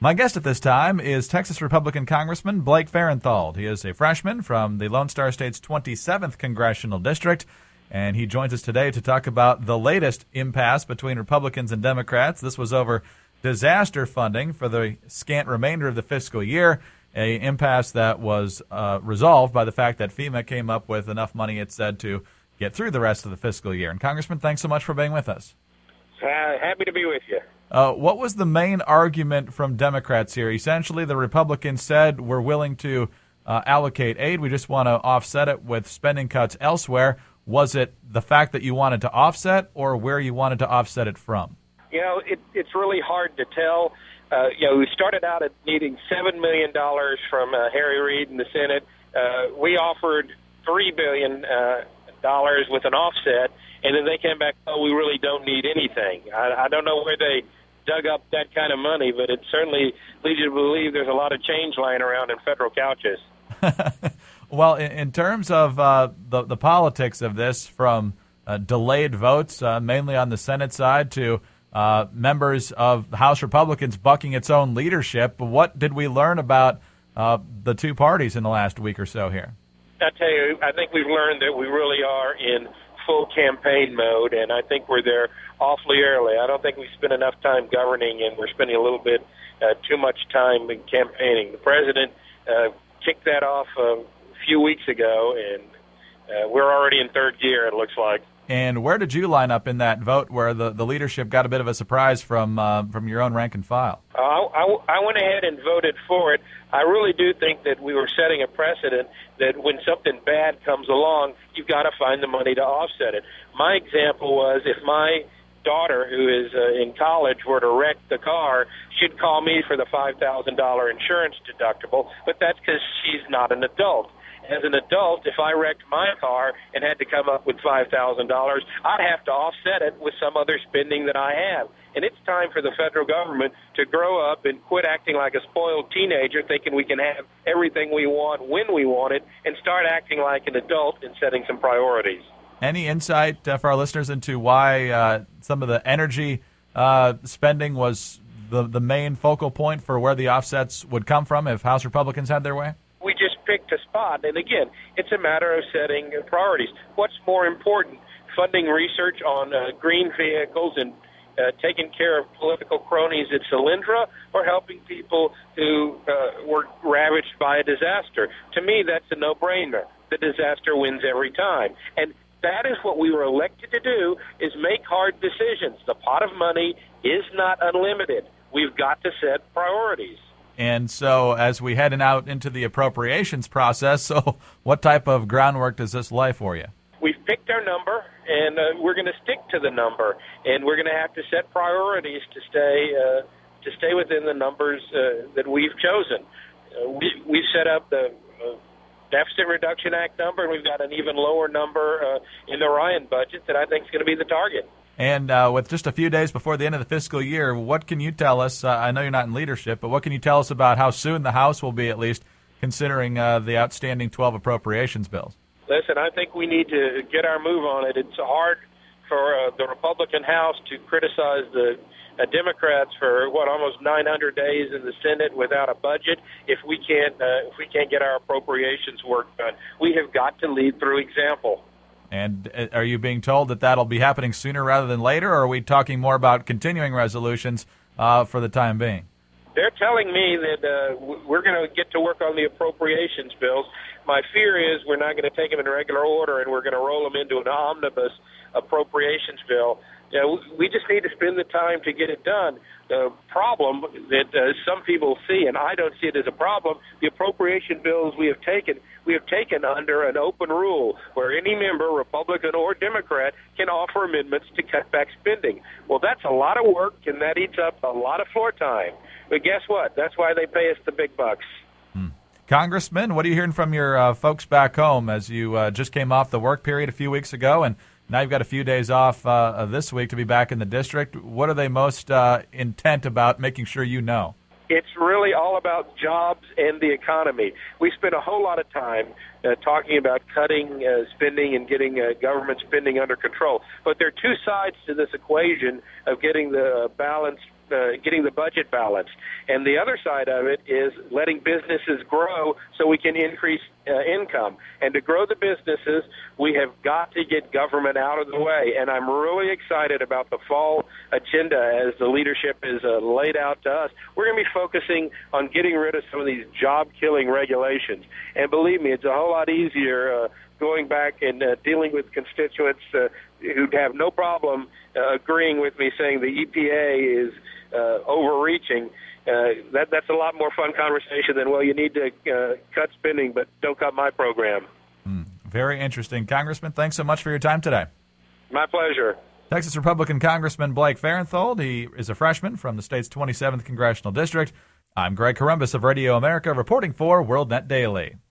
My guest at this time is Texas Republican Congressman Blake Farenthold. He is a freshman from the Lone Star State's 27th Congressional District, and he joins us today to talk about the latest impasse between Republicans and Democrats. This was over disaster funding for the scant remainder of the fiscal year, an impasse that was resolved by the fact that FEMA came up with enough money, it said, to get through the rest of the fiscal year. And Congressman, thanks so much for being with us. Happy to be with you. What was the main argument from Democrats here? Essentially, the Republicans said we're willing to allocate aid. We just want to offset it with spending cuts elsewhere. Was it the fact that you wanted to offset or where you wanted to offset it from? You know, it's really hard to tell. We started out at needing $7 million from Harry Reid in the Senate. We offered $3 billion with an offset, and then they came back, oh, we really don't need anything. I don't know where they dug up that kind of money, but it certainly leads you to believe there's a lot of change lying around in federal couches. Well, in terms of the politics of this, from delayed votes, mainly on the Senate side, to members of House Republicans bucking its own leadership, what did we learn about the two parties in the last week or so here? I tell you, I think we've learned that we really are in full campaign mode, and I think we're there awfully early. I don't think we spend enough time governing, and we're spending a little bit too much time in campaigning. The president kicked that off a few weeks ago, and we're already in third gear, it looks like. And where did you line up in that vote where the leadership got a bit of a surprise from your own rank and file? I went ahead and voted for it. I really do think that we were setting a precedent that when something bad comes along, you've got to find the money to offset it. My example was if my daughter, who is in college, were to wreck the car, she'd call me for the $5,000 insurance deductible, but that's because she's not an adult. As an adult, if I wrecked my car and had to come up with $5,000, I'd have to offset it with some other spending that I have. And it's time for the federal government to grow up and quit acting like a spoiled teenager, thinking we can have everything we want when we want it, and start acting like an adult and setting some priorities. Any insight for our listeners into why some of the energy spending was the main focal point for where the offsets would come from if House Republicans had their way? We just picked a spot, and again, it's a matter of setting priorities. What's more important, funding research on green vehicles and taking care of political cronies at Solyndra, or helping people who were ravaged by a disaster? To me, that's a no-brainer. The disaster wins every time. And that is what we were elected to do, is make hard decisions. The pot of money is not unlimited. We've got to set priorities. And so as we head out into the appropriations process, so what type of groundwork does this lay for you? We've picked our number, and we're going to stick to the number, and we're going to have to set priorities to stay within the numbers that we've chosen. We've set up the Deficit Reduction Act number, and we've got an even lower number in the Ryan budget that I think is going to be the target. And with just a few days before the end of the fiscal year, what can you tell us? I know you're not in leadership, but what can you tell us about how soon the House will be, at least, considering the outstanding 12 appropriations bills? Listen, I think we need to get our move on it. It's hard for the Republican House to criticize the Democrats for, almost 900 days in the Senate without a budget if we can't get our appropriations work done. We have got to lead through example. And are you being told that that'll be happening sooner rather than later, or are we talking more about continuing resolutions for the time being? They're telling me that we're going to get to work on the appropriations bills. My fear is we're not going to take them in regular order, and we're going to roll them into an omnibus appropriations bill. You know, we just need to spend the time to get it done. The problem that some people see, and I don't see it as a problem, the appropriation bills we have taken under an open rule where any member, Republican or Democrat, can offer amendments to cut back spending. Well, that's a lot of work, and that eats up a lot of floor time. But guess what? That's why they pay us the big bucks. Congressman, what are you hearing from your folks back home as you just came off the work period a few weeks ago, and now you've got a few days off this week to be back in the district? What are they most intent about making sure you know? It's really all about jobs and the economy. We spent a whole lot of time talking about cutting spending and getting government spending under control. But there are two sides to this equation of getting the balanced getting the budget balanced. And the other side of it is letting businesses grow so we can increase income. And to grow the businesses, we have got to get government out of the way. And I'm really excited about the fall agenda as the leadership is laid out to us. We're going to be focusing on getting rid of some of these job-killing regulations. And believe me, it's a whole lot easier going back and dealing with constituents who have no problem agreeing with me saying the EPA is overreaching. That's a lot more fun conversation than, well, you need to cut spending, but don't cut my program. Very interesting. Congressman, thanks so much for your time today. My pleasure. Texas Republican Congressman Blake Farenthold. He is a freshman from the state's 27th Congressional District. I'm Greg Corombos of Radio America reporting for WorldNet Daily.